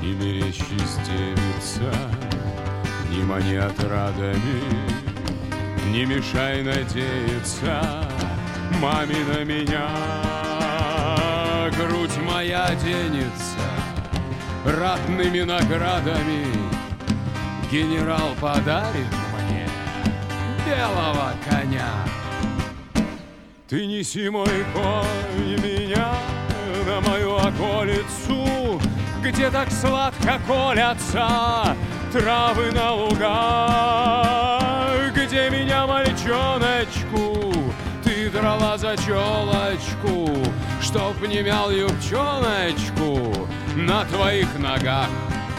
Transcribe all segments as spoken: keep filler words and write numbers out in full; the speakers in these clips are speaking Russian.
Не мерещись, девица, не мани отрадами, не мешай надеяться маме на меня. Грудь моя денется ратными наградами, генерал подарит мне белого коня. Ты неси, мой конь, меня на мою околицу, где так сладко колятся травы на лугах, где меня, мальчоночку, ты драла за челочку, чтоб не мял юбчоночку на твоих ногах.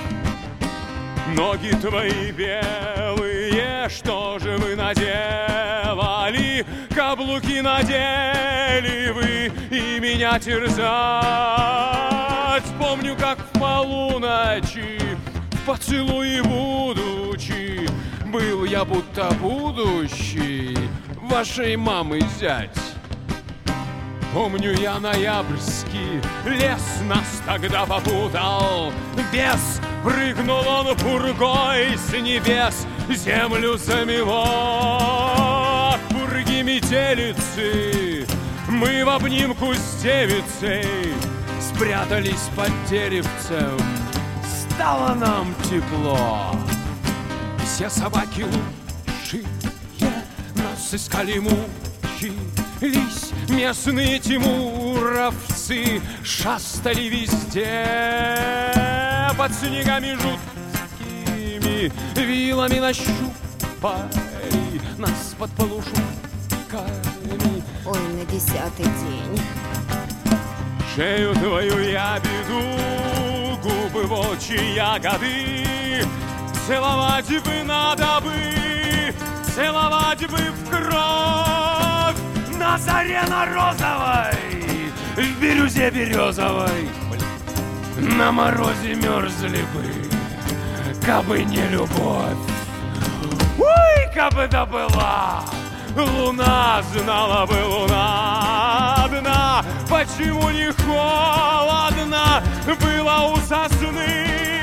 Ноги твои белые, что же вы наделали? Каблуки надели вы и меня терзать. Помню, как в полуночи, в поцелуе будучи, был я будто будущий вашей мамы зять. Помню, я ноябрьский лес нас тогда попутал. Бес, прыгнул он пургой с небес, землю замело от пурги метелицы. Мы в обнимку с девицей спрятались под деревцем. Стало нам тепло. Все собаки лучшие нас искали мучились. Местные тимуровцы шастали везде. Под снегами жуткими вилами нащупали нас под полушубками. Ой, на десятый день. Шею твою я беду, губы волчьи ягоды. Целовать бы надо бы, целовать бы в кровь. На заре на розовой, в бирюзе березовой, на морозе мерзли бы, кабы не любовь. Ой, кабы да была луна, знала бы луна одна, почему не холодно было у сосны.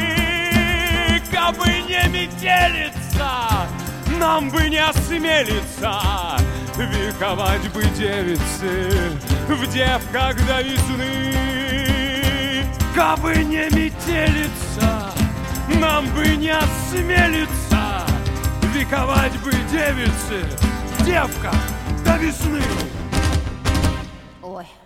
Кабы не метелица, нам бы не осмелиться вековать бы девицы в девках до весны. Кабы не метелица, нам бы не осмелиться вековать бы девицы в девках до весны. Ой.